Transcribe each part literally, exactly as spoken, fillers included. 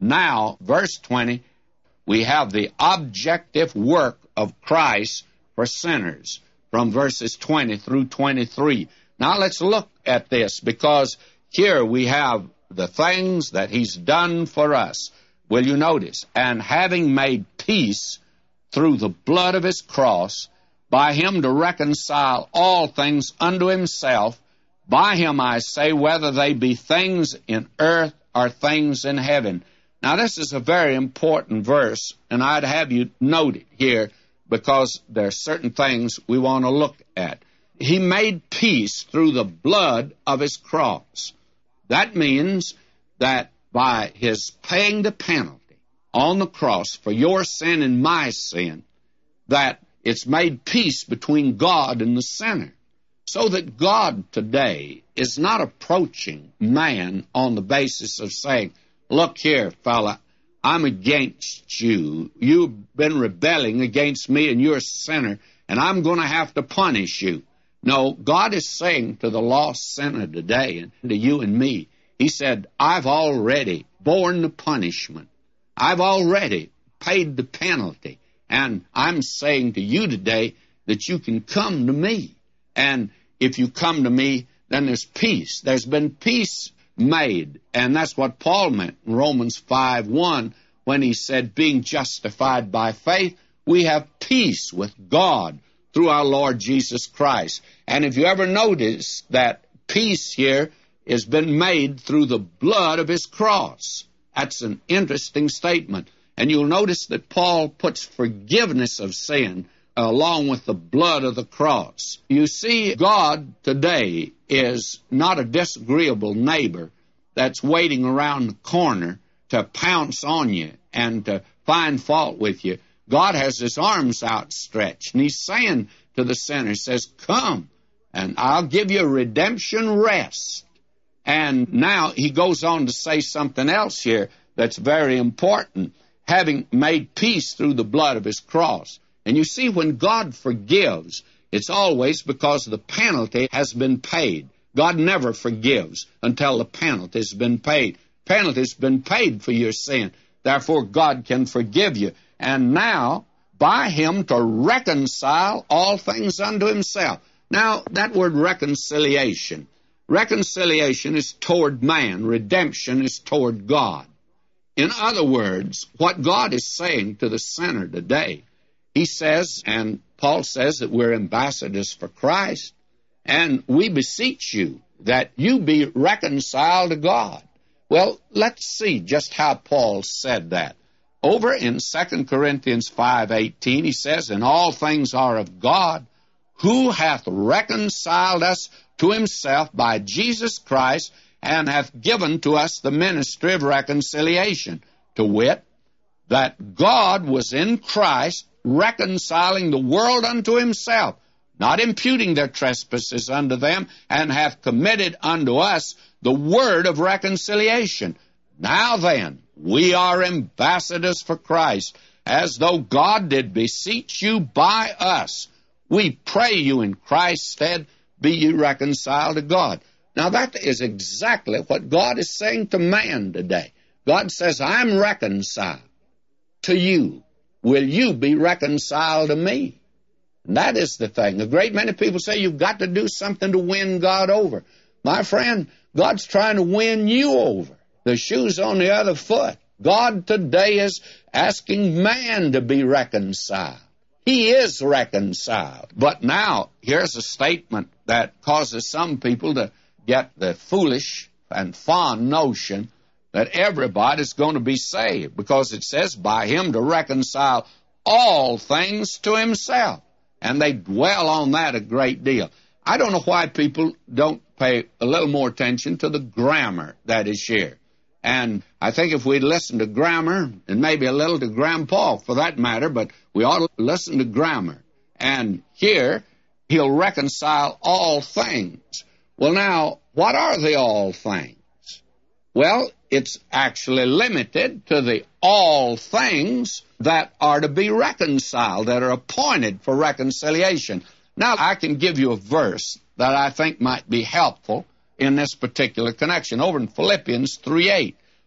now, verse twenty, we have the objective work of Christ for sinners from verses twenty through twenty-three. Now let's look at this, because here we have the things that he's done for us. Will you notice? And having made peace through the blood of his cross, by him to reconcile all things unto himself, by him I say, whether they be things in earth or things in heaven. Now this is a very important verse, and I'd have you note it here, because there are certain things we want to look at. He made peace through the blood of his cross. That means that by his paying the penalty on the cross for your sin and my sin, that it's made peace between God and the sinner. So that God today is not approaching man on the basis of saying, look here, fella, I'm against you. You've been rebelling against me, and you're a sinner, and I'm going to have to punish you. No, God is saying to the lost sinner today, and to you and me, he said, I've already borne the punishment. I've already paid the penalty. And I'm saying to you today that you can come to me. And if you come to me, then there's peace. There's been peace made. And that's what Paul meant in Romans five one when he said, being justified by faith, we have peace with God through our Lord Jesus Christ. And if you ever notice that peace here has been made through the blood of his cross, that's an interesting statement. And you'll notice that Paul puts forgiveness of sin along with the blood of the cross. You see, God today is not a disagreeable neighbor that's waiting around the corner to pounce on you and to find fault with you. God has his arms outstretched, and he's saying to the sinner, he says, come, and I'll give you redemption rest. And now he goes on to say something else here that's very important, having made peace through the blood of his cross. And you see, when God forgives, it's always because the penalty has been paid. God never forgives until the penalty has been paid. Penalty has been paid for your sin. Therefore, God can forgive you. And now, by him to reconcile all things unto himself. Now, that word reconciliation. Reconciliation is toward man. Redemption is toward God. In other words, what God is saying to the sinner today, he says, and Paul says that we're ambassadors for Christ, and we beseech you that you be reconciled to God. Well, let's see just how Paul said that. Over in Second Corinthians five eighteen, he says, and all things are of God, who hath reconciled us to himself by Jesus Christ, and hath given to us the ministry of reconciliation, to wit, that God was in Christ reconciling the world unto himself, not imputing their trespasses unto them, and hath committed unto us the word of reconciliation. Now then, we are ambassadors for Christ, as though God did beseech you by us. We pray you in Christ's stead, be ye reconciled to God. Now that is exactly what God is saying to man today. God says, I'm reconciled to you. Will you be reconciled to me? And that is the thing. A great many people say you've got to do something to win God over. My friend, God's trying to win you over. The shoe's on the other foot. God today is asking man to be reconciled. He is reconciled. But now, here's a statement that causes some people to get the foolish and fond notion that everybody's going to be saved, because it says, by him to reconcile all things to himself. And they dwell on that a great deal. I don't know why people don't pay a little more attention to the grammar that is here. And I think if we'd listen to grammar, and maybe a little to Grandpa for that matter, but we ought to listen to grammar. And here, he'll reconcile all things. Well, now, what are the all things? Well, it's actually limited to the all things that are to be reconciled, that are appointed for reconciliation. Now, I can give you a verse that I think might be helpful in this particular connection. Over in Philippians three eight,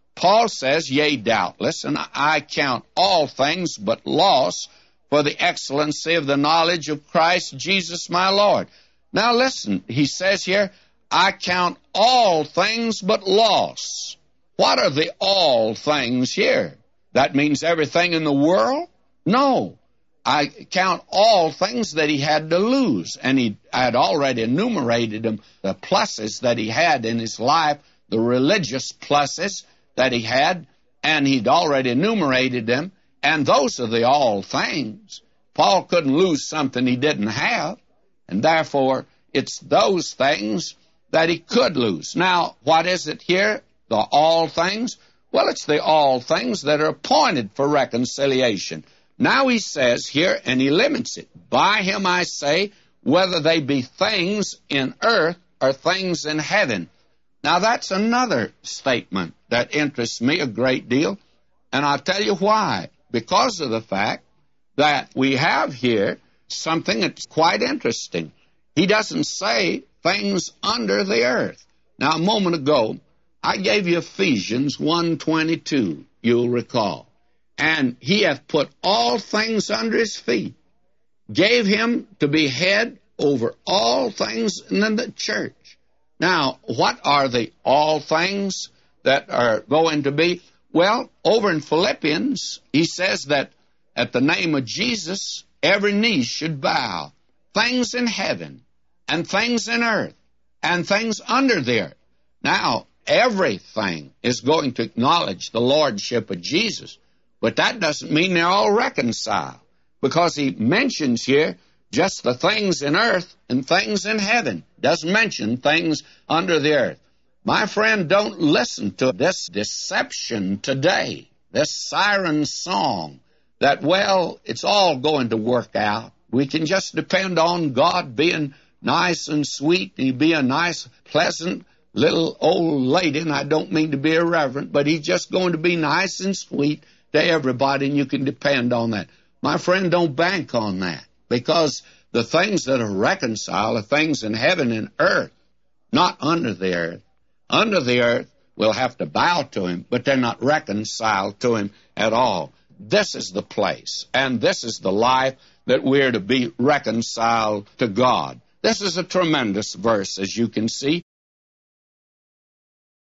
Paul says, yea, doubtless, and I count all things but loss for the excellency of the knowledge of Christ Jesus my Lord. Now listen, he says here, I count all things but loss. What are the all things here? That means everything in the world? No. I count all things that he had to lose, and he had already enumerated them, the pluses that he had in his life, the religious pluses that he had, and he'd already enumerated them, and those are the all things. Paul couldn't lose something he didn't have, and therefore it's those things that he could lose. Now, what is it here, the all things? Well, it's the all things that are appointed for reconciliation. Now he says here, and he limits it, by him I say, whether they be things in earth or things in heaven. Now that's another statement that interests me a great deal, and I'll tell you why. Because of the fact that we have here something that's quite interesting. He doesn't say things under the earth. Now, a moment ago, I gave you Ephesians one twenty-two, you'll recall. And he hath put all things under his feet, gave him to be head over all things in the church. Now, what are the all things that are going to be? Well, over in Philippians, he says that at the name of Jesus, every knee should bow. Things in heaven, and things in earth, and things under the earth. Now, everything is going to acknowledge the lordship of Jesus, but that doesn't mean they're all reconciled, because he mentions here just the things in earth and things in heaven. Doesn't mention things under the earth. My friend, don't listen to this deception today, this siren song, that, well, it's all going to work out. We can just depend on God being nice and sweet. He'd be a nice, pleasant little old lady, and I don't mean to be irreverent, but he's just going to be nice and sweet to everybody, and you can depend on that. My friend, don't bank on that, because the things that are reconciled are things in heaven and earth, not under the earth. Under the earth, we'll have to bow to him, but they're not reconciled to him at all. This is the place, and this is the life that we're to be reconciled to God. This is a tremendous verse, as you can see.